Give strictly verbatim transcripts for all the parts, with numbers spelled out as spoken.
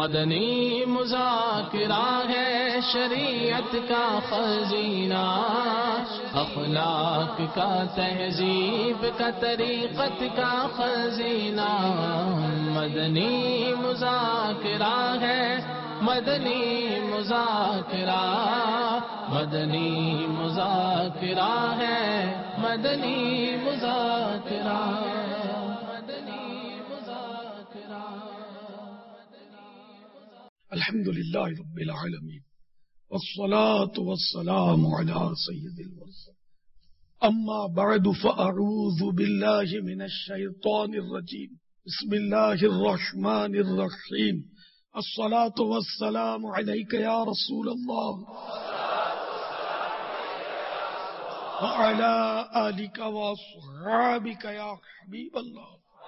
مدنی مذاکرہ ہے شریعت کا خزینہ، اخلاق کا تہذیب کا طریقت کا خزینہ، مدنی مذاکرہ ہے، مدنی مذاکرہ، مدنی مذاکرہ ہے، مدنی مذاکرہ، مدنی مذاکرہ۔ الحمد للہ رب العالمین والصلاة والسلام على سید المرسلین، اما بعد فاعوذ باللہ من الشیطان الرجیم، بسم اللہ الرحمن الرحیم، الصلاة والسلام علیک یا رسول اللہ وعلى آلک واصحابک یا حبیب اللہ،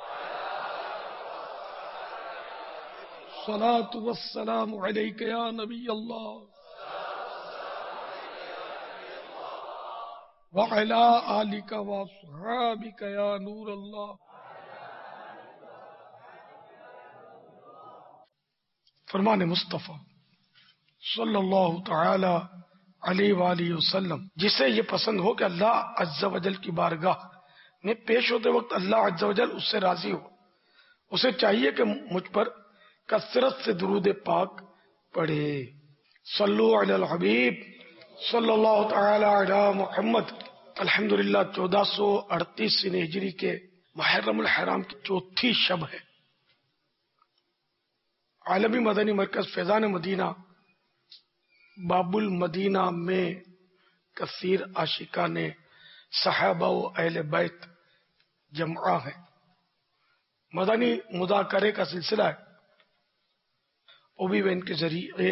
الصلاة والسلام علیک یا نبی اللہ وعلى آلک واصحابک یا نور اللہ۔ فرمان مصطفیٰ صلی اللہ تعالی علیہ وآلہ وسلم، جسے یہ پسند ہو کہ اللہ عز و جل کی بارگاہ میں پیش ہوتے وقت اللہ عز و جل اس سے راضی ہو، اسے چاہیے کہ مجھ پر کثرت سے درود پاک پڑھے۔ صلو علی الحبیب صلی اللہ تعالی علی محمد۔ الحمدللہ چودہ سو اڑتیس ہجری کے محرم الحرام کی چوتھی شب ہے۔ عالمی مدنی مرکز فیضان مدینہ باب المدینہ میں کثیر عاشقان صحابہ و اہل بیت جمع ہے۔ مدنی مذاکرے کا سلسلہ ہے، اوبی وین کے ذریعے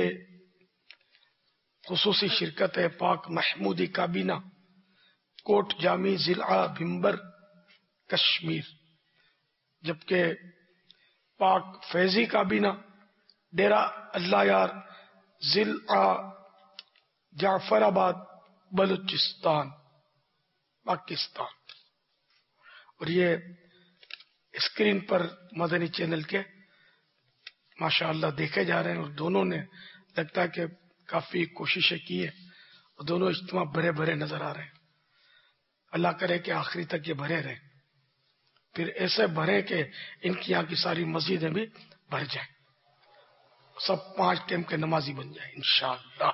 خصوصی شرکت ہے پاک محمودی کابینہ، کوٹ جامی ضلع بھمبر کشمیر، جبکہ پاک فیضی کابینہ ڈیرہ اللہ یار ضلع جعفر آباد بلوچستان پاکستان۔ اور یہ اسکرین پر مدنی چینل کے ماشاء اللہ دیکھے جا رہے ہیں، اور دونوں نے لگتا ہے کہ کافی کوششیں کی ہیں اور دونوں اجتماع بھرے بھرے نظر آ رہے ہیں۔ اللہ کرے کہ آخری تک یہ بھرے رہیں، پھر ایسے بھرے کہ ان کی یہاں کی ساری مسجدیں بھی بھر جائیں، سب پانچ ٹائم کے نمازی بن جائیں انشاءاللہ۔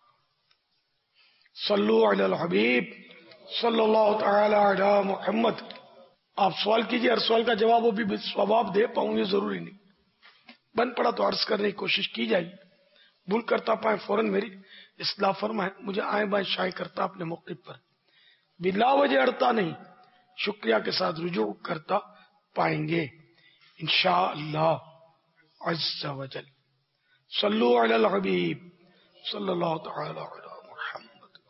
صلو علی الحبیب صلی اللہ تعالی علی محمد۔ آپ سوال کیجئے، ہر سوال کا جواب وہ بھی ثواب دے پاؤں یہ ضروری نہیں، بن پڑا تو عرض کرنے کی کوشش کی جائے، بھول کرتا پائیں فوراً میری اصلاح فرمائیں، مجھے آئیں بائیں شائع کرتا اپنے موقف پر بلا وجہ اڑتا نہیں، شکریہ کے ساتھ رجوع کرتا پائیں گے انشاءاللہ عز و جل۔ صلو علی الحبیب صلی اللہ تعالی علی محمد۔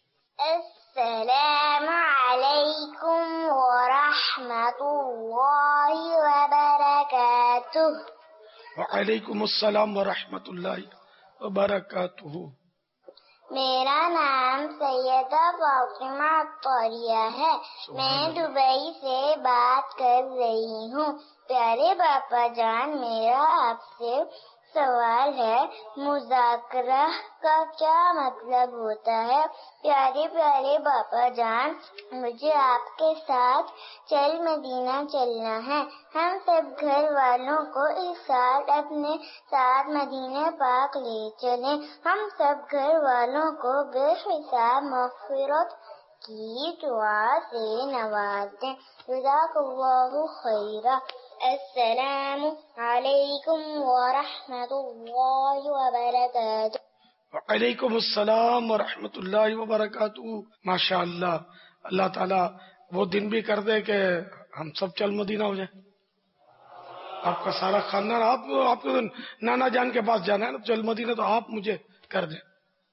السلام علیکم ورحمۃ اللہ وبرکاتہ۔ وعلیکم السلام ورحمۃ اللہ وبرکاتہ۔ میرا نام سیدہ فاطمہ عطاریہ ہے، میں دبئی سے بات کر رہی ہوں۔ پیارے باپا جان، میرا آپ سے سوال ہے، مذاکرہ کا کیا مطلب ہوتا ہے؟ پیارے پیارے باپا جان، مجھے آپ کے ساتھ چل مدینہ چلنا ہے۔ ہم سب گھر والوں کو اس سال اپنے ساتھ مدینہ پاک لے چلیں۔ ہم سب گھر والوں کو بے حساب مغفرت کی دعا سے نواز دیں۔ جزاک اللہ خیرا۔ السلام علیکم ورحمۃ اللہ وبرکاتہ۔ وعلیکم السلام ورحمۃ اللہ وبرکاتہ۔ ماشاء اللہ، اللہ تعالیٰ وہ دن بھی کر دے کہ ہم سب چل مدینہ ہو جائیں، آپ کا سارا خاندان، آپ آپ کو نانا جان کے پاس جانا ہے نا چل مدینہ، تو آپ مجھے کر دیں،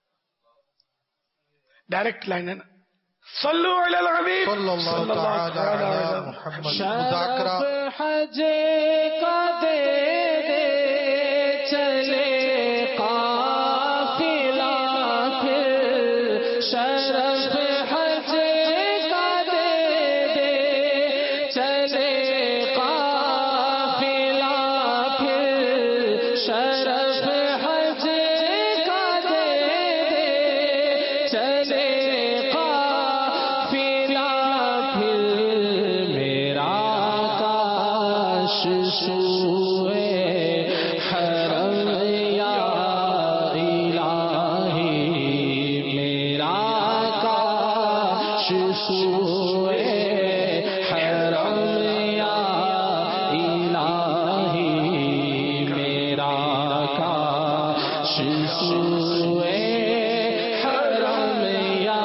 ڈائریکٹ لائن ہے نا۔ صلو علی الحبیب صلی اللہ تعالی علی محمد۔ مذاکرہ حج کا دے دے چلے قافلہ، پھر شرف حج کا دے دے چلے قافلہ، پھر شرف سوئے حرم یا الہی میرا کاش سوئے حرم یا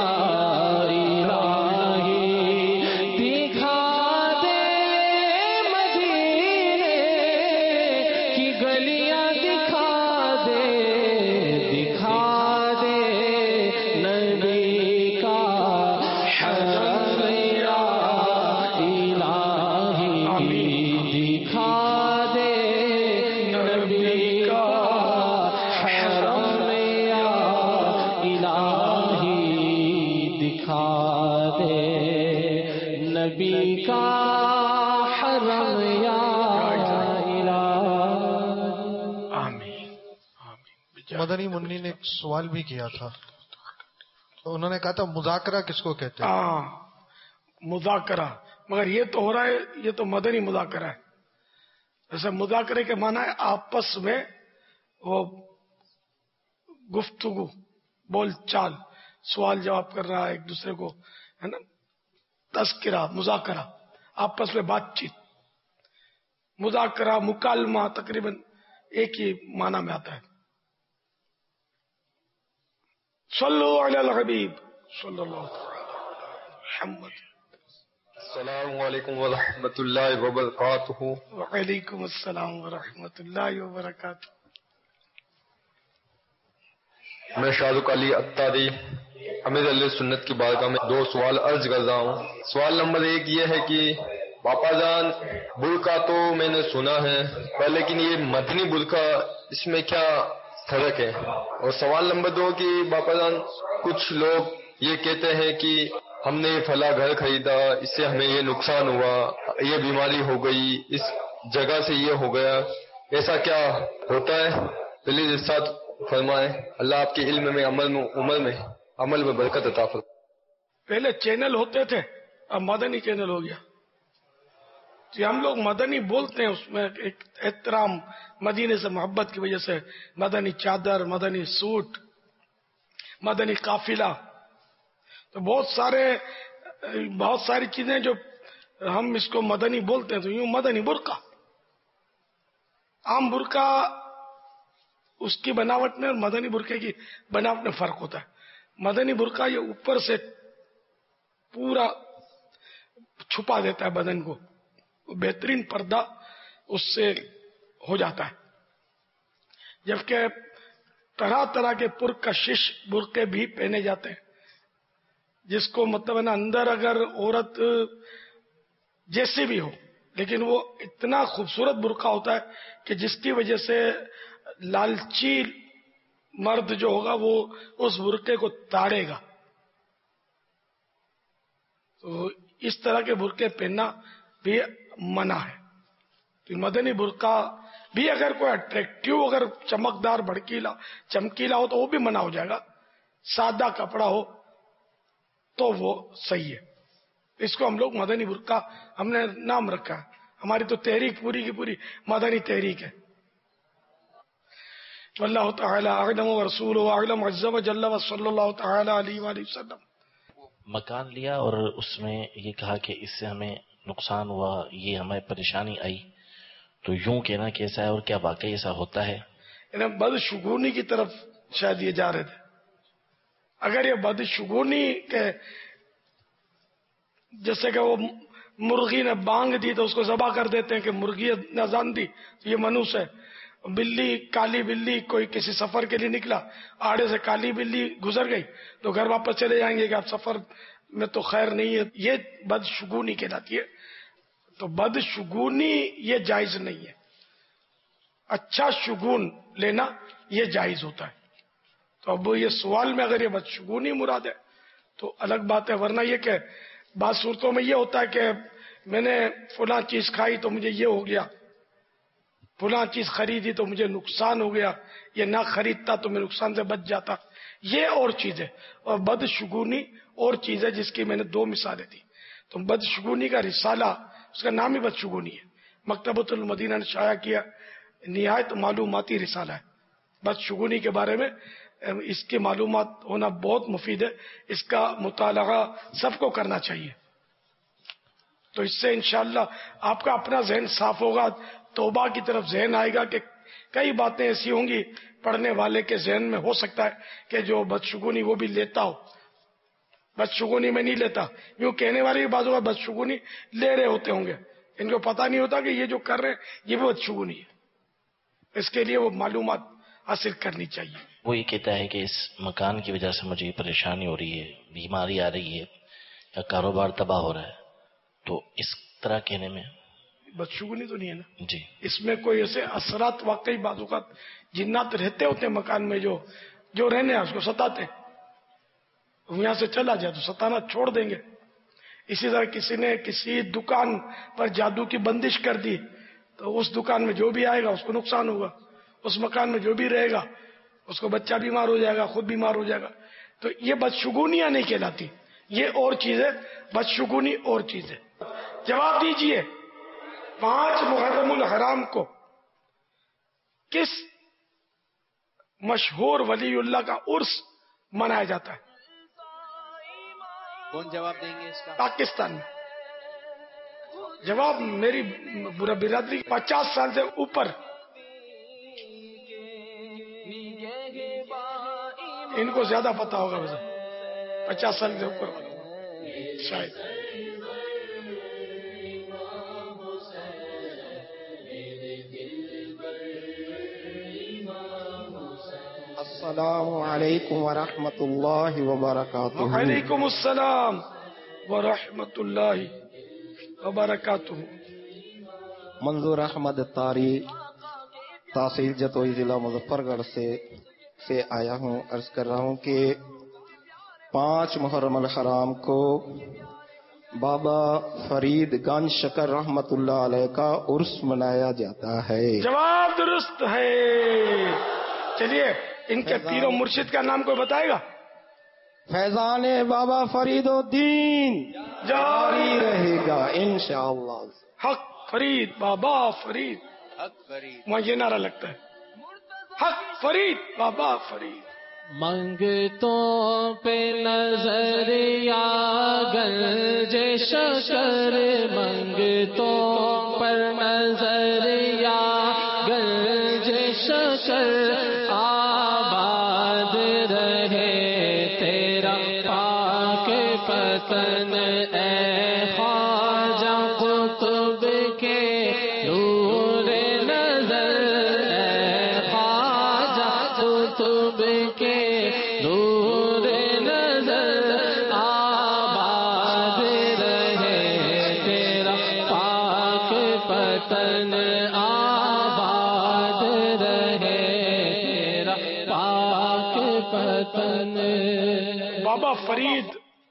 الہی دکھا دے مدینے کی گلیاں دکھا دے دکھا دے نبی کا حرم یا الہی دکھا دے نبی کا حرم یا الہی دکھا دے نبی کا حرم یا آمین آمین. مدنی منی نے ایک سوال بھی کیا تھا، تو انہوں نے کہا تھا مذاکرہ کس کو کہتے ہیں؟ ہاں مذاکرہ، مگر یہ تو ہو رہا ہے، یہ تو مدنی مذاکرہ ہے. جیسے مذاکرے کے معنی ہے آپس میں وہ گفتگو، بول چال، سوال جواب کر رہا ہے ایک دوسرے کو، ہے نا. تذکرہ، مذاکرہ، آپس میں بات چیت. مذاکرہ، مکالمہ تقریباً ایک ہی معنی میں آتا ہے. صلو علی الحبیب صلی اللہ علیہ محمد. السلام علیکم ورحمۃ اللہ وبرکاتہ. وعلیکم السلام ورحمۃ اللہ وبرکاتہ. میں شاہ رخ علی اتاری امیر علیہ سنت کی بارگاہ میں دو سوال عرض کر رہا ہوں. سوال نمبر ایک یہ ہے کہ باپا جان برقع تو میں نے سنا ہے پر لیکن یہ مدنی برقع اس میں کیا فرق ہے؟ اور سوال نمبر دو کہ باپا جان کچھ لوگ یہ کہتے ہیں کہ ہم نے فلاں گھر خریدا، اس سے ہمیں یہ نقصان ہوا، یہ بیماری ہو گئی، اس جگہ سے یہ ہو گیا، ایسا کیا ہوتا ہے؟ پلیز ارشاد فرمائیں. اللہ آپ کے علم میں عمل میں عمر میں عمل میں برکت عطا فرمائے. پہلے چینل ہوتے تھے، اب مدنی چینل ہو گیا. جی ہم لوگ مدنی بولتے ہیں، اس میں ایک احترام، مدینے سے محبت کی وجہ سے مدنی چادر، مدنی سوٹ، مدنی قافلہ، تو بہت سارے بہت ساری چیزیں جو ہم اس کو مدنی بولتے ہیں. تو یوں مدنی برقع، عام برقع اس کی بناوٹ میں اور مدنی برقعے کی بناوٹ میں فرق ہوتا ہے. مدنی برقع یہ اوپر سے پورا چھپا دیتا ہے بدن کو، بہترین پردہ اس سے ہو جاتا ہے. جبکہ طرح طرح کے پرکشش برقعے بھی پہنے جاتے ہیں، جس کو مطلب ہے نا اندر اگر عورت جیسی بھی ہو لیکن وہ اتنا خوبصورت برقع ہوتا ہے کہ جس کی وجہ سے لالچی مرد جو ہوگا وہ اس برقعے کو تاڑے گا. تو اس طرح کے برقعے پہننا بھی منع ہے. تو مدنی برقع بھی اگر کوئی اٹریکٹیو، اگر چمکدار، بھڑکیلا، چمکیلا ہو تو وہ بھی منع ہو جائے گا. سادہ کپڑا ہو تو وہ صحیح ہے. اس کو ہم لوگ مدنی برقع ہم نے نام رکھا ہے. ہماری تو تحریک پوری کی پوری مدنی تحریک ہے. واللہ تعالی اعلم ورسولہ اعلم عز وجل وصلی اللہ تعالی علیہ وآلہ وسلم. مکان لیا اور اس میں یہ کہا کہ اس سے ہمیں نقصان ہوا، یہ ہمیں پریشانی آئی، تو یوں کہنا کیسا ہے اور کیا واقعی ایسا ہوتا ہے؟ یعنی بدشگونی کی طرف شاید یہ جا رہے تھے. اگر یہ بدشگونی کے جیسے کہ وہ مرغی نے بانگ دی تو اس کو ذبح کر دیتے ہیں کہ مرغی نے اذان دی تو یہ منوس ہے. بلی، کالی بلی، کوئی کسی سفر کے لیے نکلا، آڑے سے کالی بلی گزر گئی تو گھر واپس چلے جائیں گے کہ آپ سفر میں تو خیر نہیں ہے. یہ بدشگونی کہلاتی ہے. تو بدشگونی یہ جائز نہیں ہے. اچھا شگون لینا یہ جائز ہوتا ہے. تو اب یہ سوال میں اگر یہ بدشگونی مراد ہے تو الگ بات ہے، ورنہ یہ کہ بعض صورتوں میں یہ ہوتا ہے کہ میں نے فلاں چیز کھائی تو مجھے یہ ہو گیا، فلاں چیز خریدی تو مجھے نقصان ہو گیا، یہ نہ خریدتا تو میں نقصان سے بچ جاتا. یہ اور چیز ہے، اور بدشگونی اور چیز ہے جس کی میں نے دو مثالیں دی. تو بدشگونی کا رسالہ، اس کا نام ہی بدشگونی ہے، مکتبۃ المدینہ نے شائع کیا، نہایت معلوماتی رسالہ ہے. بدشگونی کے بارے میں اس کی معلومات ہونا بہت مفید ہے. اس کا مطالعہ سب کو کرنا چاہیے. تو اس سے انشاءاللہ آپ کا اپنا ذہن صاف ہوگا, توبہ کی طرف ذہن آئے گا کہ کئی باتیں ایسی ہوں گی پڑھنے والے کے ذہن میں ہو سکتا ہے کہ جو بدشگونی وہ بھی لیتا ہو. بدشگونی میں نہیں لیتا, یوں کہنے والے بھی بعض اوقات بدشگونی لے رہے ہوتے ہوں گے, ان کو پتہ نہیں ہوتا کہ یہ جو کر رہے ہیں یہ بھی بدشگونی ہے. اس کے لیے وہ معلومات حاصل کرنی چاہیے. وہ یہ کہتا ہے کہ اس مکان کی وجہ سے مجھے پریشانی ہو رہی ہے, بیماری آ رہی ہے یا کاروبار تباہ ہو رہا ہے, تو اس طرح کہنے میں بدشگونی تو نہیں ہے نا جی. اس میں کوئی ایسے اثرات واقعی بعض اوقات جنات رہتے ہوتے ہیں مکان میں, جو جو رہنے ہیں اس کو ستاتے ہیں. یہاں سے چلا جائے تو ستانا چھوڑ دیں گے. اسی طرح کسی نے کسی دکان پر جادو کی بندش کر دی تو اس دکان میں جو بھی آئے گا اس کو نقصان ہوگا. اس مکان میں جو بھی رہے گا اس کو بچہ بیمار ہو جائے گا, خود بیمار ہو جائے گا. تو یہ بدشگونیاں نہیں کہلاتی, یہ اور چیز ہے. بدشگونی اور چیز ہے. جواب دیجئے, پانچ محرم الحرام کو کس مشہور ولی اللہ کا عرس منایا جاتا ہے؟ کون جواب دیں گے اس کا؟ پاکستان میں. جواب میری برادری پچاس سال سے اوپر, ان کو زیادہ پتا ہوگا ویسے, پچاس سال سے اوپر شاید. السلام علیکم ورحمۃ اللہ وبرکاتہ. وعلیکم السلام ورحمۃ اللہ وبرکاتہ. منظور احمد طاری, تحصیل جتوئی, ضلع مظفر گڑھ سے سے آیا ہوں. عرض کر رہا ہوں کہ پانچ محرم الحرام کو بابا فرید گنج شکر رحمت اللہ علیہ کا عرس منایا جاتا ہے. جواب درست ہے. چلیے ان کے پیر و مرشد کا نام کوئی بتائے گا؟ فیضان بابا فرید الدین جاری رہے گا انشاءاللہ. حق فرید بابا فرید, حق فرید, وہاں یہ نعرہ لگتا ہے, حق فرید بابا فرید. منگتوں پہ نظر یا گنج شکر, منگتوں پر نظر یا گنج شکر, آباد رہے تیرا پاک پتن اے خواجہ قطب کے نور نظر, اے خواجہ قطب کے نور نظر, آباد رہے تیرا پاک پتن, آباد رہے تیرا پاک پتن. بابا فرید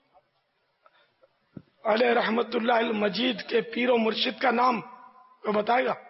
علیہ رحمت اللہ المجید کے پیر و مرشد کا نام کوئی بتائے گا؟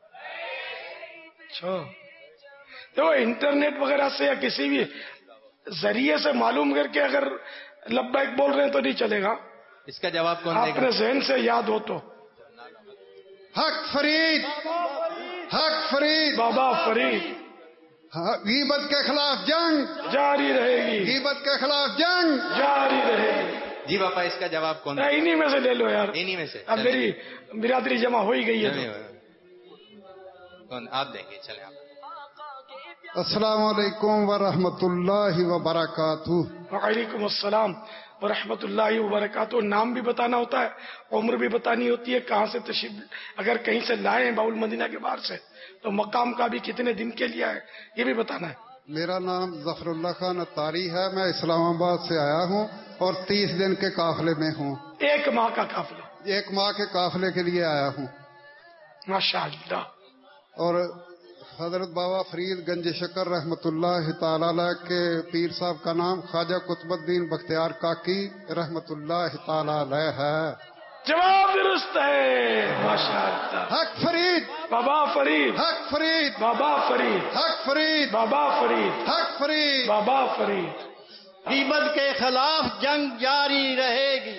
اچھا, دیکھو انٹرنیٹ وغیرہ سے یا کسی بھی ذریعے سے معلوم کر کے اگر لبیک بول رہے ہیں تو نہیں چلے گا. اس کا جواب کون دے گا؟ اپنے ذہن سے یاد ہو تو. حق فرید, حق فرید بابا فرید. غیبت کے خلاف جنگ جاری رہے گی, غیبت کے خلاف جنگ جاری رہے گی. جی باپا, اس کا جواب کون دے گا؟ انہی میں سے لے لو یار, انہی میں سے. اب میری برادری جمع ہو ہی گئی ہے تو. کون آپ دیں گے؟ چلیں آپ. السلام علیکم ورحمۃ اللہ وبرکاتہ. وعلیکم السلام ورحمۃ اللہ وبرکاتہ. نام بھی بتانا ہوتا ہے, عمر بھی بتانی ہوتی ہے, کہاں سے تشریف اگر کہیں سے لائے ہیں باول مدینہ کے باہر سے تو مقام کا بھی کتنے دن کے لیے ہے یہ بھی بتانا ہے. میرا نام ظفر اللہ خان اتاری ہے, میں اسلام آباد سے آیا ہوں اور تیس دن کے قافلے میں ہوں. ایک ماہ کا قافلہ؟ ایک ماہ کے قافلے کے لیے آیا ہوں. ماشاء اللہ. اور حضرت بابا فرید گنج شکر رحمت اللہ تعالی علیہ کے پیر صاحب کا نام خواجہ قطب الدین بختیار کاکی رحمت اللہ تعالی علیہ ہے. جواب درست ہے, ماشاء اللہ. حق فرید بابا فرید, حق فرید بابا فرید, حق فرید بابا فرید, حق فرید بابا فرید. غیبت کے خلاف جنگ جاری رہے گی.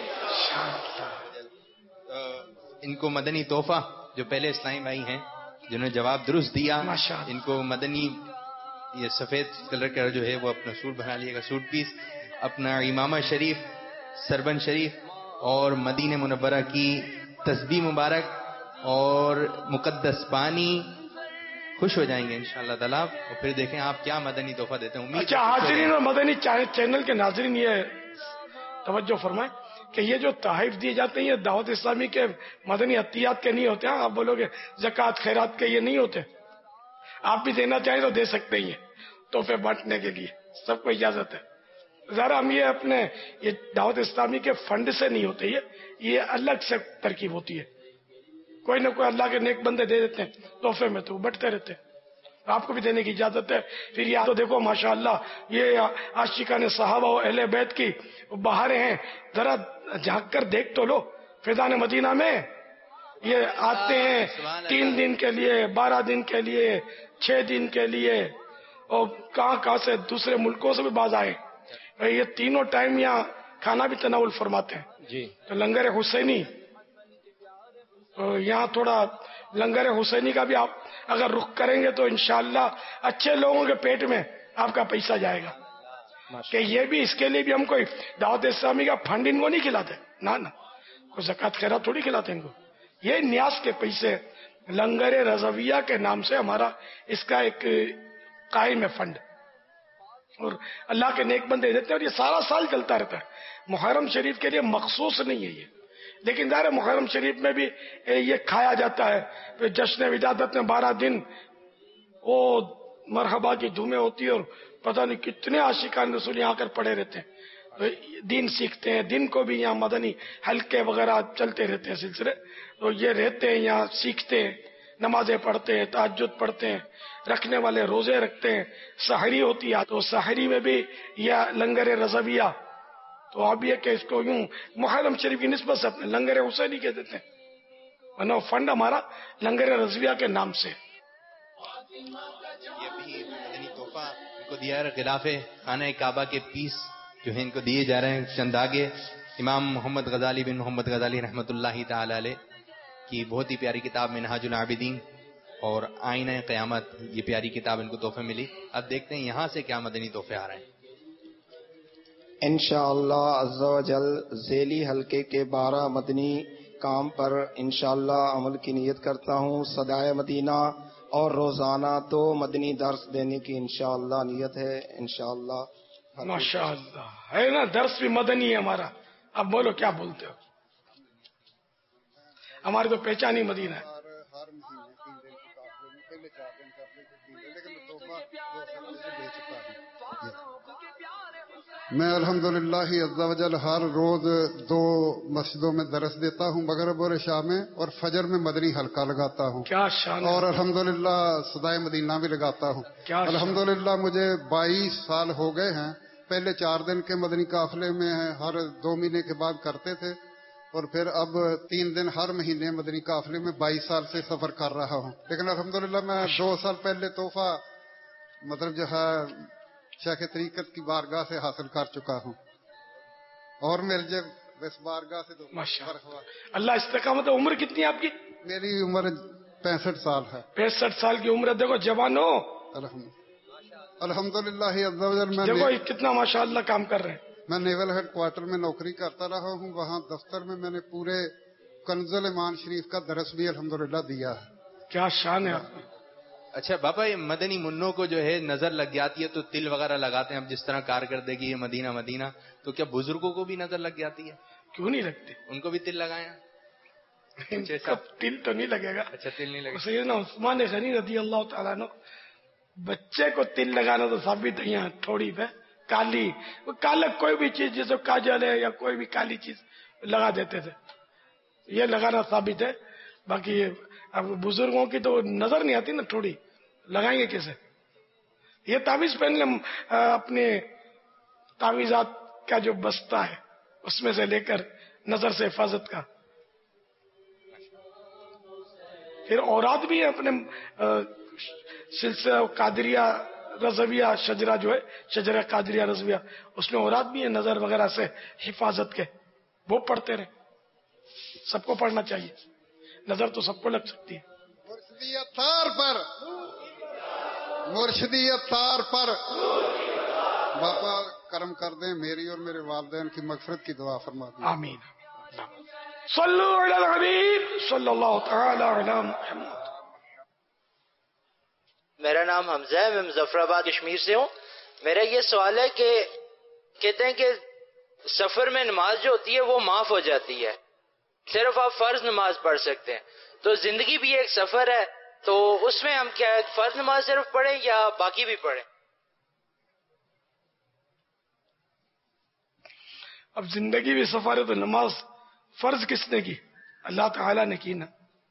ان کو مدنی تحفہ جو پہلے اسلامی بھائی ہیں جنہوں نے جواب درست دیا, ان کو مدنی یہ سفید کلر کا جو ہے وہ اپنا سوٹ بنا لیے گا، سوٹ پیس، اپنا امامہ شریف، سربن شریف اور مدینہ منورہ کی تسبیح مبارک اور مقدس پانی، خوش ہو جائیں گے انشاءاللہ تعالیٰ. اور پھر دیکھیں آپ کیا مدنی تحفہ دیتے ہیں. اچھا حاضرین اور مدنی چینل کے ناظرین یہ توجہ فرمائیں کہ یہ جو تحائف دیے جاتے ہیں یہ دعوت اسلامی کے مدنی عطیات کے نہیں ہوتے ہیں. آپ بولو گے زکوٰۃ خیرات کے، یہ نہیں ہوتے. آپ بھی دینا چاہیں تو دے سکتے ہیں تحفے بانٹنے کے لیے، سب کو اجازت ہے. ذرا ہم یہ اپنے یہ دعوت اسلامی کے فنڈ سے نہیں ہوتے، یہ یہ الگ سے ترکیب ہوتی ہے. کوئی نہ کوئی اللہ کے نیک بندے دے دیتے ہیں تحفے میں، تو وہ بٹتے رہتے ہیں. آپ کو بھی دینے کی اجازت ہے. پھر یہ تو دیکھو ماشاءاللہ یہ عاشقان صحابہ و اہل بیت کی بہاریں ہیں. ذرا جھانک کر دیکھ تو لو. فیضان مدینہ میں یہ آتے ہیں تین دن کے لیے، بارہ دن کے لیے، چھ دن کے لیے، اور کہاں کہاں سے دوسرے ملکوں سے بھی باز آئے. یہ تینوں ٹائم یہاں کھانا بھی تناول فرماتے ہیں جی. تو لنگر حسینی یہاں تھوڑا لنگر حسینی کا بھی آپ اگر رخ کریں گے تو انشاءاللہ اچھے لوگوں کے پیٹ میں آپ کا پیسہ جائے گا. کہ یہ بھی اس کے لیے بھی ہم کوئی دعوت اسلامی کا فنڈ ان کو نہیں کھلاتے، نہ نہ کوئی زکوٰۃ خیرات تھوڑی کھلاتے ان کو. یہ نیاز کے پیسے لنگر رضویہ کے نام سے ہمارا اس کا ایک قائم ہے فنڈ، اور اللہ کے نیک بندے دیتے ہیں. اور یہ سارا سال چلتا رہتا ہے. محرم شریف کے لیے مخصوص نہیں ہے یہ، لیکن ظاہر محرم شریف میں بھی یہ کھایا جاتا ہے. پھر جشن ولادت میں بارہ دن وہ مرحبا کی دھومیں ہوتی ہے، اور پتہ نہیں کتنے عاشقان رسول یہاں کر پڑے رہتے ہیں، دین سیکھتے ہیں. دن کو بھی یہاں مدنی حلقے وغیرہ چلتے رہتے ہیں سلسلے. تو یہ رہتے ہیں یہاں، سیکھتے ہیں، نمازیں پڑھتے ہیں، تہجد پڑھتے ہیں، رکھنے والے روزے رکھتے ہیں. سحری ہوتی ہے تو سحری میں بھی یہ لنگر رضویہ. تو آپ یہ کہ اس کو یوں محرم شریف کی نسبت سے اپنے لنگر حسینی کہہ دیتے ہیں، ورنہ فنڈ ہمارا لنگر رضویہ کے نام سے. یہ بھی مدنی تحفہ ان کو دیا ہے غلاف خانہ کعبہ کے پیس جو ہیں ان کو دیے جا رہے ہیں. چند آگے امام محمد غزالی بن محمد غزالی رحمۃ اللہ تعالی علیہ کی بہت ہی پیاری کتاب منہاج العابدین اور آئینہ قیامت، یہ پیاری کتاب ان کو تحفے ملی. اب دیکھتے ہیں یہاں سے کیا مدنی تحفے آ رہے ہیں. انشاءاللہ عز و جل ذیلی حلقے کے بارہ مدنی کام پر انشاءاللہ عمل کی نیت کرتا ہوں. صدائے مدینہ اور روزانہ تو مدنی درس دینے کی انشاءاللہ نیت ہے. انشاءاللہ ماشاءاللہ ہے نا، درس بھی مدنی ہے ہمارا. اب بولو کیا بولتے ہو، ہماری تو پہچان ہی مدینہ ہے. میں الحمدللہ عز و جل ہر روز دو مسجدوں میں درس دیتا ہوں، مغرب اور عشاء میں، اور فجر میں مدنی حلقہ لگاتا ہوں. کیا شان ہے. اور الحمدللہ صدائے مدینہ بھی لگاتا ہوں. الحمدللہ مجھے بائیس سال ہو گئے ہیں. پہلے چار دن کے مدنی قافلے میں ہر دو مہینے کے بعد کرتے تھے، اور پھر اب تین دن ہر مہینے مدنی قافلے میں بائیس سال سے سفر کر رہا ہوں. لیکن الحمدللہ میں دو سال پہلے تحفہ مطلب جو ہے شیخ طریقت کی بارگاہ سے حاصل کر چکا ہوں، اور میرے جب اس بارگاہ سے تو اللہ استقامت. عمر کتنی ہے آپ کی؟ میری عمر پینسٹھ سال ہے. پینسٹھ سال کی عمر ہے. دیکھو جوان ہو. الحمدللہ میں دیکھو کتنا ماشاءاللہ کام کر رہے ہیں. میں نیول ہیڈ کوارٹر میں نوکری کرتا رہا ہوں. وہاں دفتر میں میں نے پورے کنز الایمان شریف کا درس بھی الحمدللہ دیا ہے. کیا شان ہے آپ کی. اچھا بابا، یہ مدنی منوں کو جو ہے نظر لگ جاتی ہے تو تل وغیرہ لگاتے ہیں. اب جس طرح کارکردگی ہے مدینہ مدینہ، تو کیا بزرگوں کو بھی نظر لگ جاتی ہے؟ کیوں نہیں لگتی؟ ان کو بھی تل لگائیں. تل تو نہیں لگے گا. اچھا تل نہیں لگے. سیدنا عثمان غنی رضی اللہ تعالیٰ عنہ بچے کو تل لگانا تو ثابت ہے یہاں تھوڑی پہ کالی کالک کوئی بھی چیز جیسے کاجل ہے یا کوئی بھی کالی چیز لگا دیتے تھے. یہ لگانا ثابت ہے. باقی اب بزرگوں کی تو نظر نہیں آتی نا، تھوڑی لگائیں گے کیسے؟ یہ تعویذ پہن لیں اپنے تعویذات کا جو بستہ ہے اس میں سے لے کر نظر سے حفاظت کا. پھر اوراد بھی ہے اپنے سلسلہ قادریہ رضویہ شجرہ جو ہے شجرہ قادریہ رضویہ، اس میں اوراد بھی ہے نظر وغیرہ سے حفاظت کے. وہ پڑھتے رہے. سب کو پڑھنا چاہیے. نظر تو سب کو لگ سکتی ہے. پر مرشدیت تار پر باپا کرم کر دیں، میری اور میرے والدین کی مغفرت کی دعا فرما دیں. آمین. صلو علی الحبیب صلی اللہ تعالی علی محمد. میرا نام حمزہ ہے، میں مظفر آباد کشمیر سے ہوں. میرا یہ سوال ہے کہ کہتے ہیں کہ سفر میں نماز جو ہوتی ہے وہ معاف ہو جاتی ہے، صرف آپ فرض نماز پڑھ سکتے ہیں. تو زندگی بھی ایک سفر ہے، تو اس میں ہم کیا فرض نماز صرف پڑھیں یا باقی بھی پڑھیں؟ اب زندگی بھی سفر ہے تو نماز فرض کس نے کی؟ اللہ تعالی نے کی نا.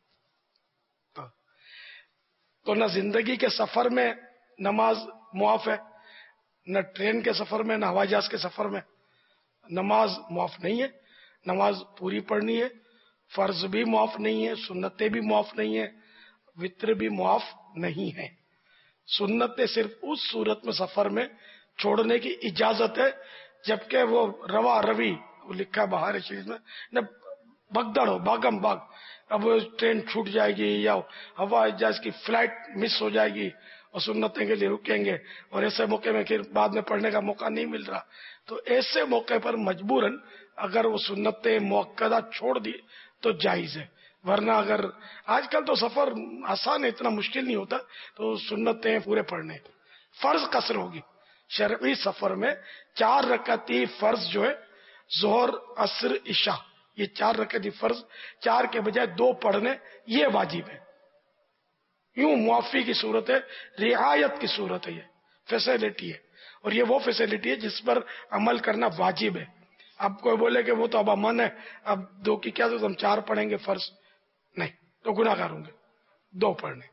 تو نہ زندگی کے سفر میں نماز معاف ہے، نہ ٹرین کے سفر میں، نہ ہوائی جہاز کے سفر میں نماز معاف نہیں ہے. نماز پوری پڑھنی ہے. فرض بھی معاف نہیں ہے، سنتیں بھی معاف نہیں ہے، وطر بھی معاف نہیں ہے. سنتیں صرف اس صورت میں سفر میں چھوڑنے کی اجازت ہے جبکہ وہ روا روی وہ لکھا ہے بہار شریف میں نہ بگدڑ ہو، باغم باغ. اب ٹرین چھوٹ جائے گی یا ہوائی جہاز کی فلائٹ مس ہو جائے گی اور سنتیں کے لیے رکیں گے اور ایسے موقع میں پھر بعد میں پڑھنے کا موقع نہیں مل رہا، تو ایسے موقع پر مجبوراً اگر وہ سنتیں موقعہ چھوڑ دی تو جائز ہے. ورنہ اگر آج کل تو سفر آسان ہے، اتنا مشکل نہیں ہوتا، تو سنتیں پورے پڑھنے. فرض قصر ہوگی. شرعی سفر میں چار رکعتی فرض جو ہے ظہر عصر عشاء، یہ چار رکعتی فرض چار کے بجائے دو پڑھنے یہ واجب ہے. یوں معافی کی صورت ہے، رعایت کی صورت ہے، یہ فیسلٹی ہے. اور یہ وہ فیسلٹی ہے جس پر عمل کرنا واجب ہے. اب کوئی بولے کہ وہ تو اب امن ہے، اب دو کی کیا ضرورت، ہم چار پڑھیں گے فرض، نہیں تو گناہ گار ہوں گے. دو پڑھنے،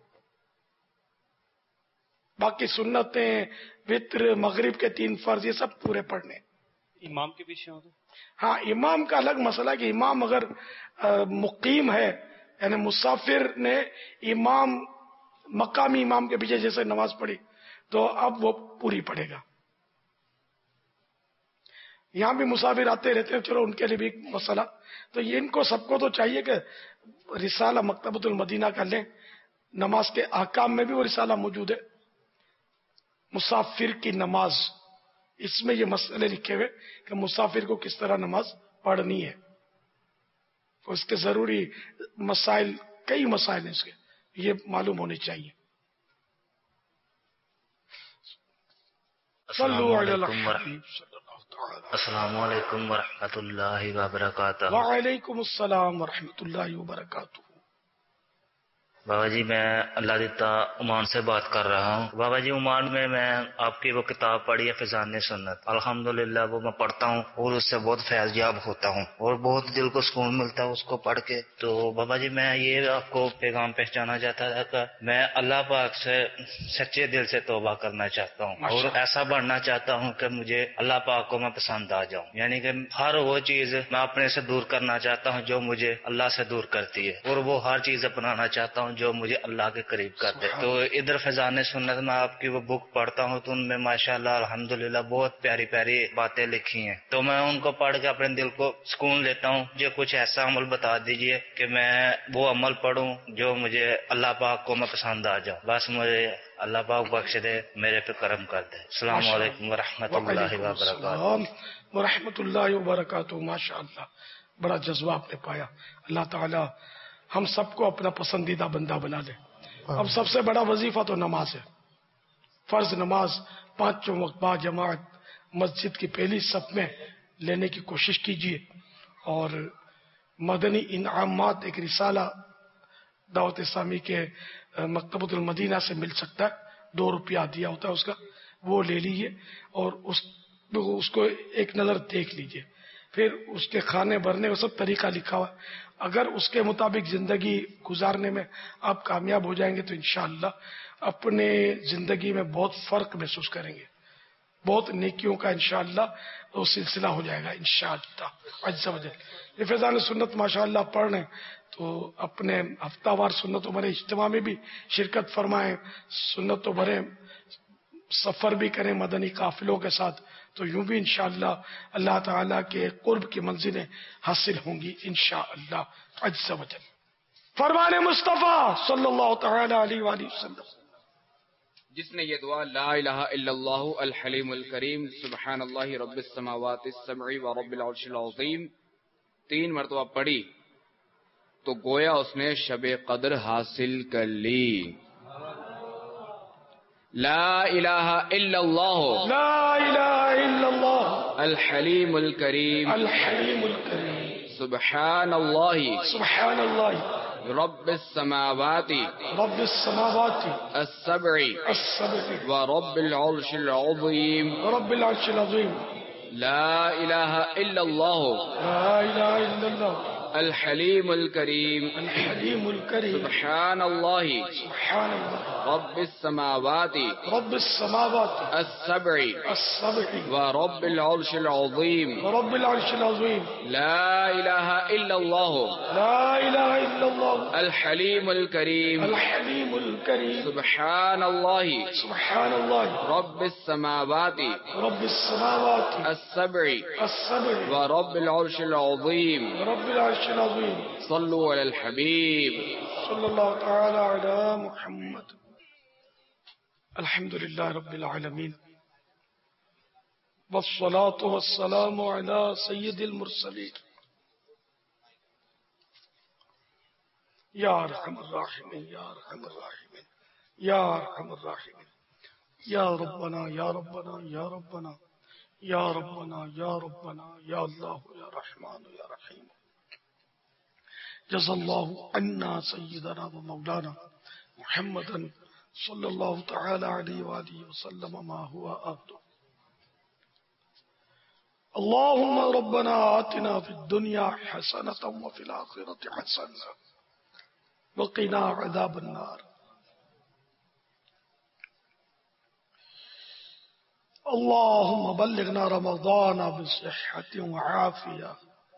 باقی سنتیں وطر مغرب کے تین فرض یہ سب پورے پڑھنے. امام کے پیچھے ہوتے؟ ہاں، امام کا الگ مسئلہ ہے کہ امام اگر مقیم ہے، یعنی مسافر نے امام مقامی امام کے پیچھے جیسے نماز پڑھی تو اب وہ پوری پڑھے گا. یہاں بھی مسافر آتے رہتے ہیں، چلو ان کے لیے بھی مسئلہ. تو یہ ان کو سب کو تو چاہیے کہ رسالہ مکتبۃ المدینہ کا لیں. نماز کے احکام میں بھی وہ رسالہ موجود ہے، مسافر کی نماز. اس میں یہ مسئلے لکھے ہوئے کہ مسافر کو کس طرح نماز پڑھنی ہے. اس کے ضروری مسائل، کئی مسائل ہیں اس کے، یہ معلوم ہونے چاہیے. السلام علیکم ورحمۃ اللہ وبرکاتہ. وعلیکم السلام ورحمۃ اللہ وبرکاتہ. بابا جی میں اللہ دیتا عمان سے بات کر رہا ہوں. بابا جی عمان میں میں آپ کی وہ کتاب پڑھی ہے فیضان سنت، الحمدللہ وہ میں پڑھتا ہوں اور اس سے بہت فیض یاب ہوتا ہوں اور بہت دل کو سکون ملتا ہے اس کو پڑھ کے. تو بابا جی میں یہ آپ کو پیغام پہنچانا چاہتا تھا کہ میں اللہ پاک سے سچے دل سے توبہ کرنا چاہتا ہوں اور ایسا بڑھنا چاہتا ہوں کہ مجھے اللہ پاک کو میں پسند آ جاؤں. یعنی کہ ہر وہ چیز میں اپنے سے دور کرنا چاہتا ہوں جو مجھے اللہ سے دور کرتی ہے، اور وہ ہر چیز اپنانا چاہتا ہوں جو مجھے اللہ کے قریب کرتے. تو ادھر فیضان سنت میں آپ کی وہ بک پڑھتا ہوں تو ان میں ماشاءاللہ الحمدللہ بہت پیاری پیاری باتیں لکھی ہیں، تو میں ان کو پڑھ کے اپنے دل کو سکون لیتا ہوں. جو کچھ ایسا عمل بتا دیجئے کہ میں وہ عمل پڑھوں جو مجھے اللہ پاک کو میں پسند آ جاؤں. بس مجھے اللہ پاک بخش دے، میرے پہ کرم کر دے. السلام علیکم ورحمۃ اللہ وبرکاتہ. ورحمۃ اللہ وبرکاتہ. ماشاء اللہ، بڑا جذبہ آپ نے پایا. اللہ تعالی ہم سب کو اپنا پسندیدہ بندہ بنا لے. اب سب سے بڑا وظیفہ تو نماز ہے. فرض نماز پانچوں وقت با جماعت مسجد کی پہلی صف میں لینے کی کوشش کیجیے. اور مدنی انعامات ایک رسالہ دعوت اسلامی کے مکتبۃ المدینہ سے مل سکتا ہے، دو روپیہ دیا ہوتا ہے اس کا، وہ لے لیجیے اور اس اس کو ایک نظر دیکھ لیجیے. پھر اس کے کھانے بھرنے کا سب طریقہ لکھا ہوا ہے. اگر اس کے مطابق زندگی گزارنے میں آپ کامیاب ہو جائیں گے تو انشاءاللہ اپنے زندگی میں بہت فرق محسوس کریں گے، بہت نیکیوں کا انشاءاللہ وہ سلسلہ ہو جائے گا انشاءاللہ عز و جل. یہ فیضان سنت ماشاءاللہ پڑھیں تو اپنے ہفتہ وار سنتوں بھرے اجتماع میں بھی شرکت فرمائیں، سنتوں بھرے سفر بھی کریں مدنی قافلوں کے ساتھ، تو یوں بھی انشاءاللہ اللہ تعالیٰ کے قرب کی منزلیں حاصل ہوں گی انشاءاللہ عز و جل. فرمان مصطفیٰ صلی اللہ تعالی علیہ وآلہ وسلم. جس نے یہ دعا لا الہ الا اللہ الحلیم الکریم سبحان اللہ رب السماوات السبع و رب العرش العظیم تین مرتبہ پڑھی تو گویا اس نے شب قدر حاصل کر لی. لا الہ الا اللہ لا الہ الا اللہ الحلیم الکریم الحلیم الکریم سبحان اللہ سبحان اللہ رب السماوات رب السماوات السبع السبع ورب العرش العظیم رب العرش العظیم لا الہ الا اللہ لا الہ الا اللہ الحلیم الکریم الحلیم الکریم سبحان اللہ سبحان اللہ رب السماوات رب السماوات السبع السبع ورب العرش العظیم رب العرش العظیم لا الہ الا اللہ لا الہ الا اللہ الحلیم الکریم الحلیم الکریم سبحان اللہ سبحان اللہ رب السماوات رب السماوات السبع السبع ورب العرش العظیم رب العرش العظیم صلو علی الحبیب صلی اللہ تعالی علی محمد. الحمد للہ رب العالمین والصلاة والسلام علی سید المرسلین یا ارحم الراحمین یا ارحم الراحمین یا ارحم الراحمین یا ربنا یا ربنا یا ربنا یا ربنا یا ربنا یا اللہ یا رحمان یا رحیم. جزا اللہ عنا سیدنا و مولانا محمدا صلی اللہ تعالی علیہ وآلہ وسلم ما ہوا آتو. اللہم ربنا آتنا فی الدنیا حسنة وفی الآخرة حسنة وقنا عذاب النار. اللہم بلغنا رمضان بصحة وعافیہ.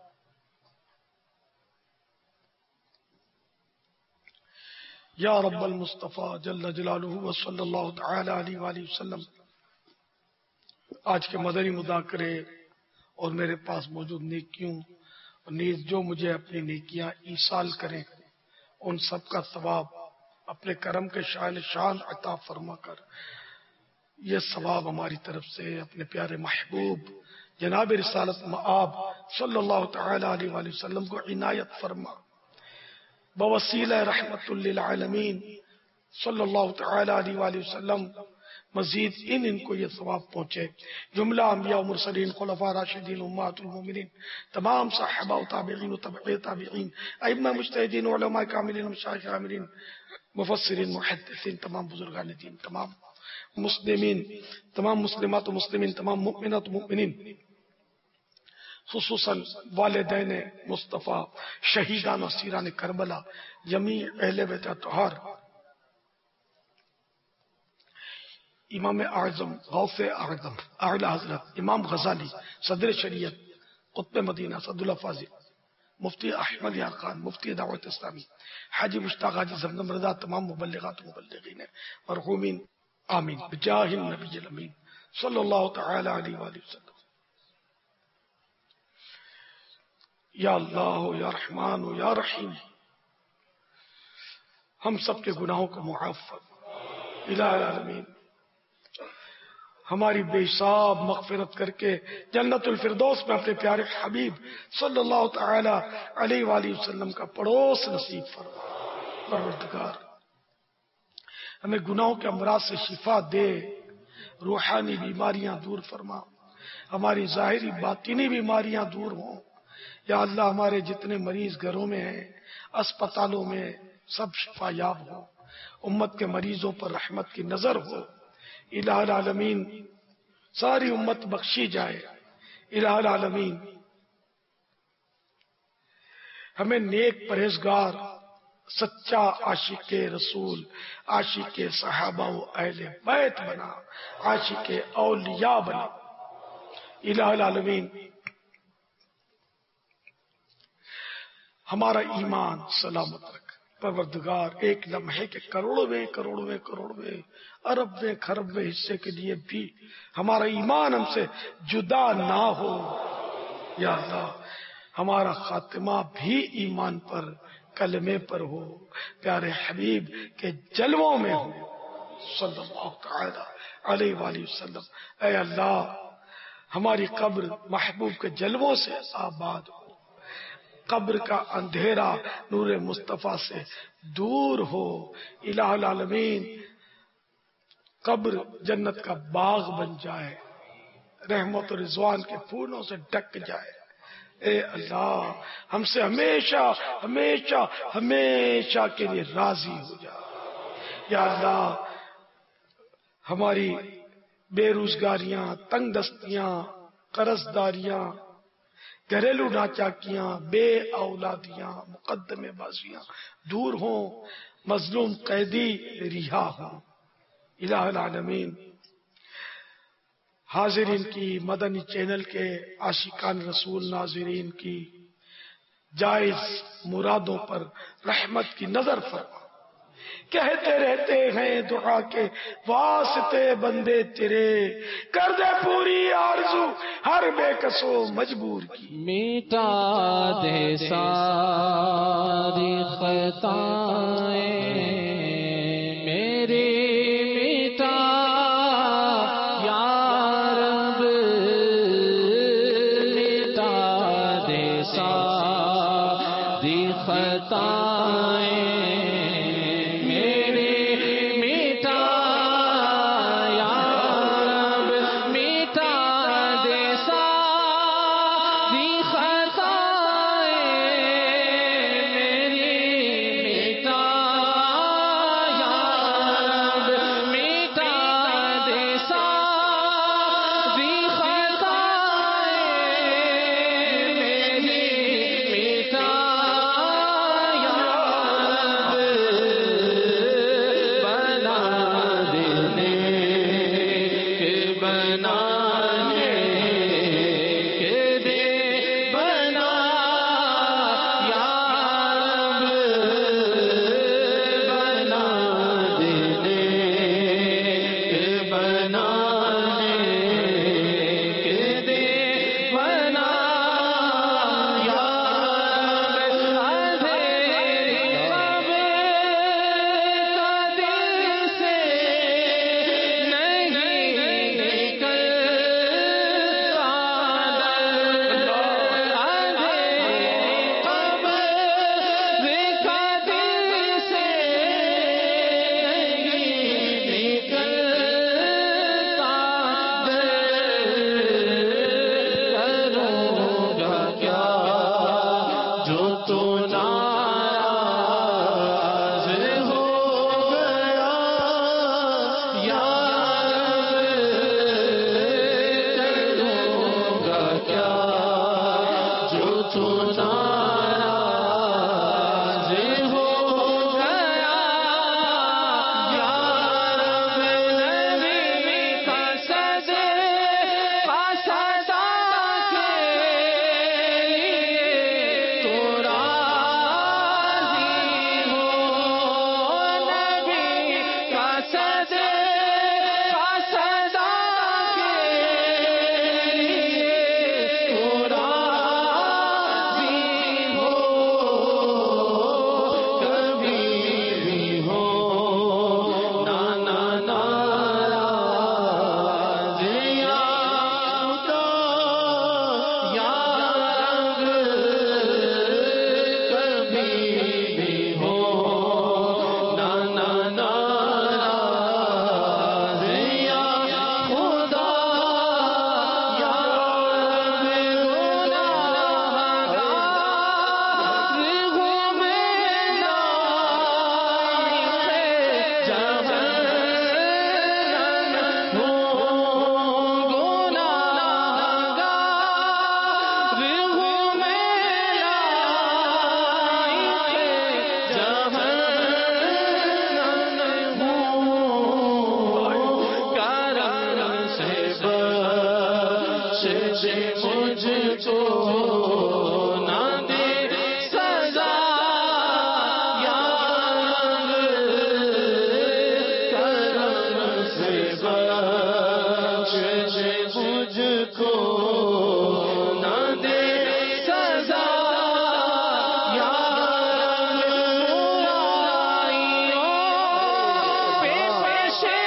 یا رب المصطفیٰ جل جلالہ وصلی اللہ تعالی علیہ وآلہ وسلم. آج کے مدنی مذاکرے اور میرے پاس موجود نیکیوں اور نیز جو مجھے اپنی نیکیاں ایصال کریں ان سب کا ثواب اپنے کرم کے شان شان عطا فرما کر یہ ثواب ہماری طرف سے اپنے پیارے محبوب جناب رسالت مآب صلی اللہ تعالی علیہ وآلہ وسلم کو عنایت فرما. بوسیلہ رحمت للعالمین صلی اللہ تعالی علیہ وآلہ وسلم مزید ان ان کو یہ ثواب پہنچے. جملہ انبیاء و مرسلین خلفاء راشدین امہات المومنین تمام صحابہ و تابعین و تبع تابعین ائمہ مجتہدین علماء کاملین مشایخ عاملین مفسرین محدثین تمام بزرگان دین تمام مسلمین تمام مسلمات و مسلمین تمام مؤمنات و مؤمنین خصوصاً والدین مصطفیٰ شہیدان و اسیران کربلا جمیع اہل بیت اطہار امام اعظم غوث اعظم اعلی حضرت امام غزالی صدر شریعت قطب مدینہ صد اللہ فاضل مفتی احمد یار خان مفتی دعوت اسلامی حاجی مشتاق حاجی زمزم رضا تمام مبلغات و مبلغین مرحومین آمین بجاہ النبی الامین صلی اللہ تعالی علیہ وآلہ وسلم. یا اللہ یا رحمان یا رحیم ہم سب کے گناہوں کو معاف فرما. الہ العالمین ہماری بے حساب مغفرت کر کے جنت الفردوس میں اپنے پیارے حبیب صلی اللہ تعالی علیہ وآلہ وسلم کا پڑوس نصیب فرما. پروردگار ہمیں گناہوں کے امراض سے شفا دے، روحانی بیماریاں دور فرما، ہماری ظاہری باطنی بیماریاں دور ہوں. یا اللہ ہمارے جتنے مریض گھروں میں ہیں اسپتالوں میں سب شفا یاب ہو، امت کے مریضوں پر رحمت کی نظر ہو. الہ العالمین ساری امت بخشی جائے. الہ العالمین ہمیں نیک پرہیزگار سچا عاشق رسول عاشق صحابہ و اہل بیت بنا، عاشق اولیاء بنا. الہ العالمین ہمارا ایمان سلامت رکھ. پروردگار ایک لمحے کے کروڑویں کروڑویں کروڑویں اربویں خربویں حصے کے لیے بھی ہمارا ایمان ہم سے جدا نہ ہو. یا اللہ ہمارا خاتمہ بھی ایمان پر کلمے پر ہو، پیارے حبیب کے جلووں میں ہو صلی اللہ تعالی علیہ وآلہ وسلم۔ اے اللہ ہماری قبر محبوب کے جلووں سے آباد ہو، قبر کا اندھیرا نور مصطفیٰ سے دور ہو۔ الہ العالمین قبر جنت کا باغ بن جائے، رحمت و رضوان کے پھولوں سے ڈھک جائے۔ اے اللہ ہم سے ہمیشہ ہمیشہ ہمیشہ کے لیے راضی ہو جا۔ یا اللہ ہماری بے روزگاریاں، تنگ دستیاں، قرض داریاں، گھریلو ناچاکیاں، بے اولادیاں، مقدمے بازیاں دور ہوں، مظلوم قیدی رہا ہوں۔ الہ العالمین حاضرین کی، مدنی چینل کے عاشقان رسول ناظرین کی جائز مرادوں پر رحمت کی نظر فرما۔ کہتے رہتے ہیں دعا کے واسطے بندے تیرے، کر دے پوری آرزو ہر بے کسو مجبور کی۔ میٹا دے ساری خطائیں میری، میٹا یا رب، میٹا دے ساری خطائیں پیش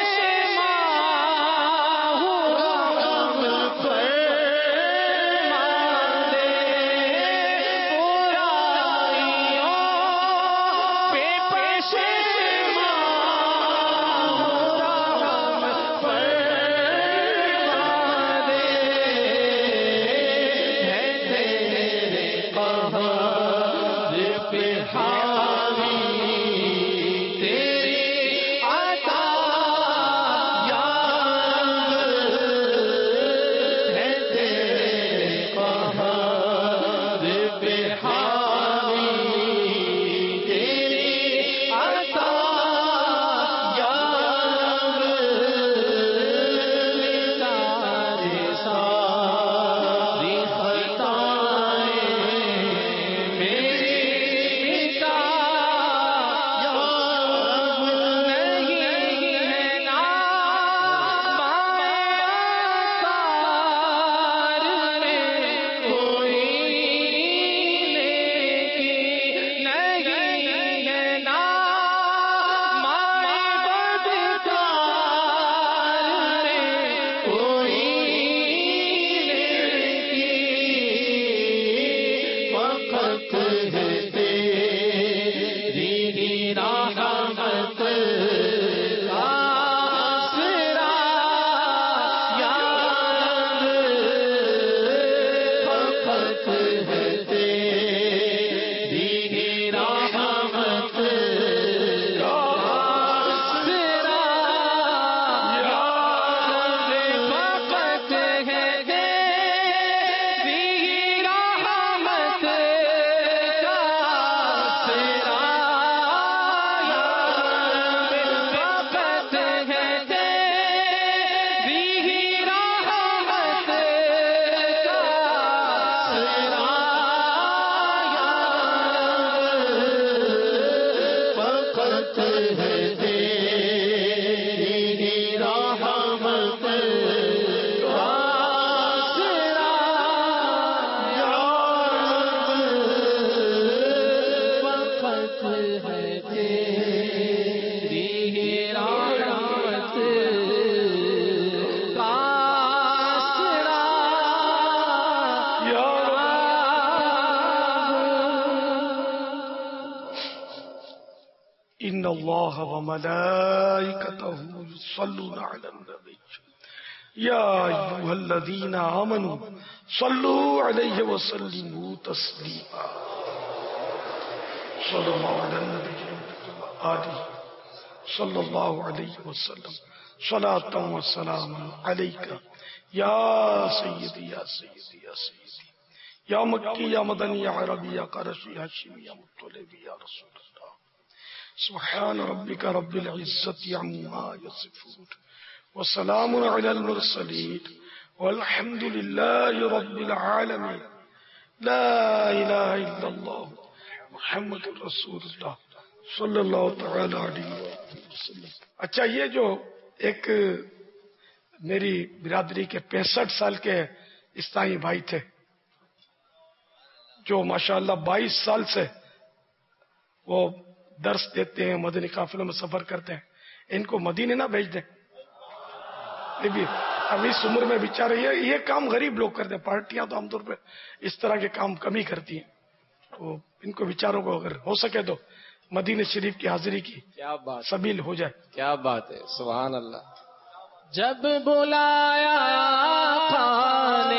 ان اللہ وملائکتہ یصلون علی النبی یا ایھا الذین آمنوا صلوا علیہ وسلموا تسلیما صلی اللہ علی النبی آلہ صلی اللہ علیہ وسلم صلاۃ و سلام علیک یا سیدی یا سیدی یا سیدی یا مکی یا مدنی یا عربی یا قرشی یا ہاشمی یا مطلبی یا رسول اللہ سبحان ربک رب العزت عما یصفون وسلام علی المرسلین والحمد للہ رب العالمین لا الہ الا اللہ محمد رسول اللہ صلی اللہ تعالی علیہ وسلم. اچھا یہ جو ایک میری برادری کے پینسٹھ سال کے اسلامی بھائی تھے جو ماشاءاللہ بائیس سال سے وہ درس دیتے ہیں، مدنی قافلوں میں سفر کرتے ہیں، ان کو مدینے نہ بھیج دیں. اب اس عمر میں بیچارے یہ یہ کام غریب لوگ کرتے ہیں، پارٹیاں تو عام طور پہ اس طرح کے کام کم ہی کرتی ہیں، تو ان کو بیچاروں کو اگر ہو سکے تو مدینہ شریف کی حاضری کی کیا بات سبیل ہو جائے. کیا بات ہے، سبحان اللہ. جب بلایا کھانے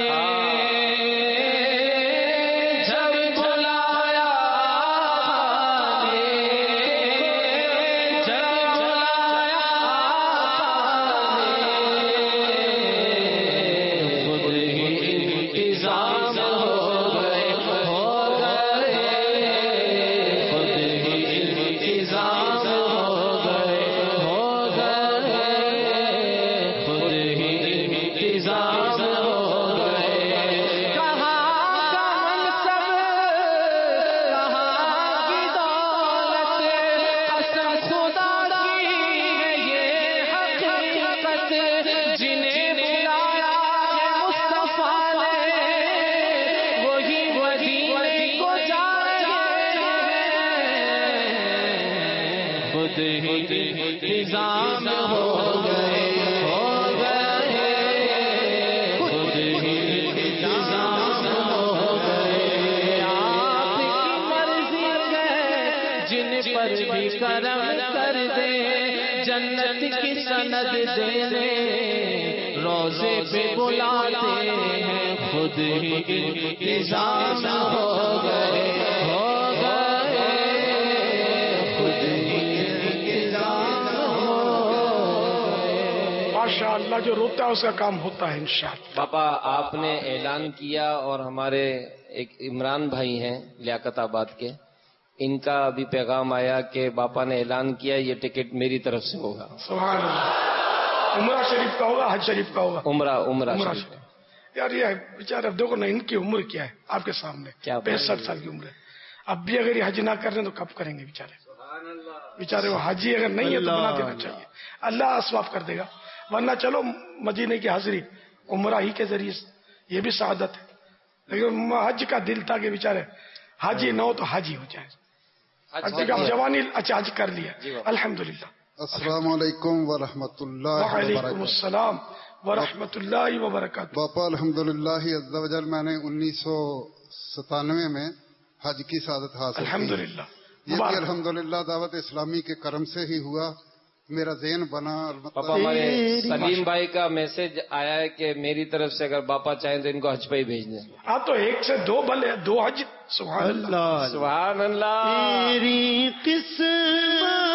کرم کر دے جنت کی سند دینے روزے پہ بلاتے ہیں خود ہی انتظام ہو گئے ہو گئے خود ہی انتظام ہو گئے. ماشاء اللہ جو روتا ہے اس کا کام ہوتا ہے انشاءاللہ. پاپا آپ نے اعلان کیا اور ہمارے ایک عمران بھائی ہیں لیاقت آباد کے، ان کا ابھی پیغام آیا کہ باپا نے اعلان کیا یہ ٹکٹ میری طرف سے ہوگا. سبحان اللہ. عمرہ شریف کا ہوگا، حج شریف کا ہوگا. عمرہ عمرہ, عمرہ شریف. شریف. یار یہ بیچارے اب دیکھو نا ان کی عمر کیا ہے آپ کے سامنے، پینسٹھ سال کی عمر ہے. اب بھی اگر یہ حج نہ کر رہے تو کب کریں گے بیچارے؟ بیچارے وہ حاجی اگر نہیں ہے تو بنا دینا چاہیے، اللہ اسباب کر دے گا. ورنہ چلو مدینے کی حاضری عمرہ ہی کے ذریعے یہ بھی سعادت ہے، لیکن حج کا دل تھا کہ بیچارے حاجی نہ ہو تو حاجی ہو جائے. جوانی اچھا حج کر لیا الحمدللہ. السلام علیکم ورحمۃ اللہ وبرکاتہ. وعلیکم السلام ورحمۃ اللہ وبرکاتہ. باپا الحمدللہ عز و جل میں نے انیس سو ستانوے میں حج کی سعادت حاصل کی. الحمدللہ. یہ بھی الحمدللہ دعوت اسلامی کے کرم سے ہی ہوا، میرا ذہن بنا. پاپا ہمارے سلیم بھائی کا میسج آیا ہے کہ میری طرف سے اگر باپا چاہیں تو ان کو حج پہ ہی بھیج دیں. ہاں تو ایک سے دو بھلے دو حج. سبحان اللہ سبحان اللہ. تیری قسمت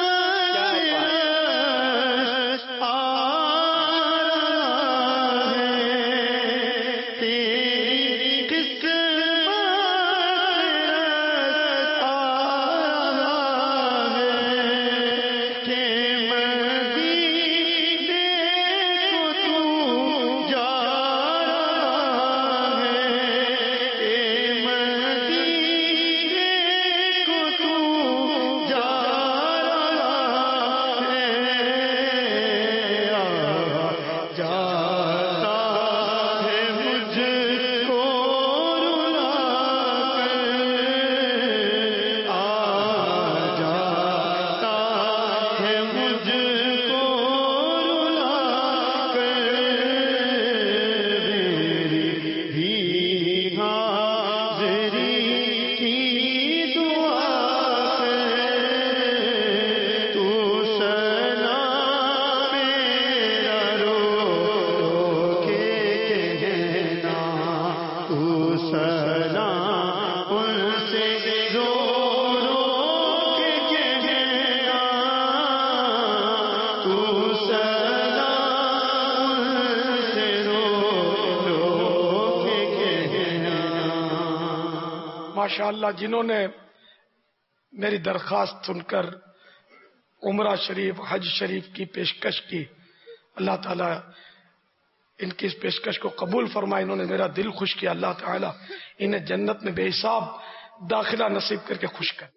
ماشاءاللہ جنہوں نے میری درخواست سن کر عمرہ شریف حج شریف کی پیشکش کی، اللہ تعالیٰ ان کی اس پیشکش کو قبول فرمائے. انہوں نے میرا دل خوش کیا. اللہ تعالیٰ انہیں جنت میں بے حساب داخلہ نصیب کر کے خوش کر.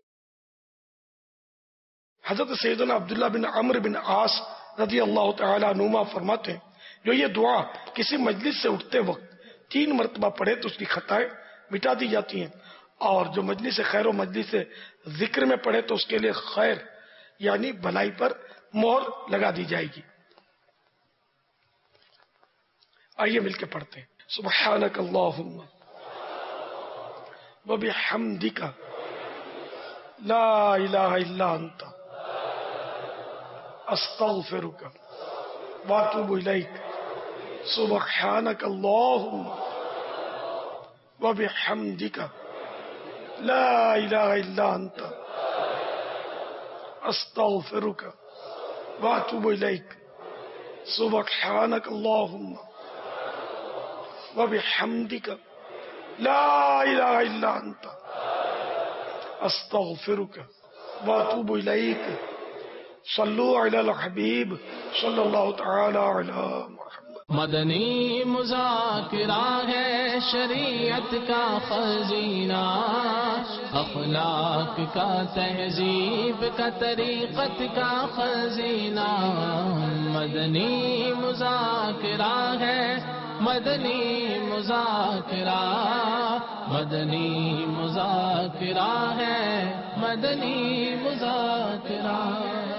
حضرت سیدنا عبداللہ بن عمرو بن عاص رضی اللہ تعالیٰ عنہما فرماتے ہیں جو یہ دعا کسی مجلس سے اٹھتے وقت تین مرتبہ پڑھے تو اس کی خطائیں مٹا دی جاتی ہیں، اور جو مجلس خیر و مجلس ذکر میں پڑھے تو اس کے لیے خیر یعنی بھلائی پر مہر لگا دی جائے گی. آئیے مل کے پڑھتے ہیں. سبحانک اللہم وبحمدک لا الہ الا انت استغفرک واتوب الیک. سبحانک اللہم وبحمدک لا الہ الا انت استغفرک واتوب الیک. سبحانک اللہم وبحمدک لا الہ الا انت استغفرک واتوب الیک. صلو علی الحبیب صلی اللہ تعالی علی محمد. مدنی مذاکرہ ہے شریعت کا خزینہ، اخلاق کا تہذیب کا طریقت کا خزینہ. مدنی مذاکرہ ہے مدنی مذاکرہ، مدنی مذاکرہ ہے مدنی مذاکرہ.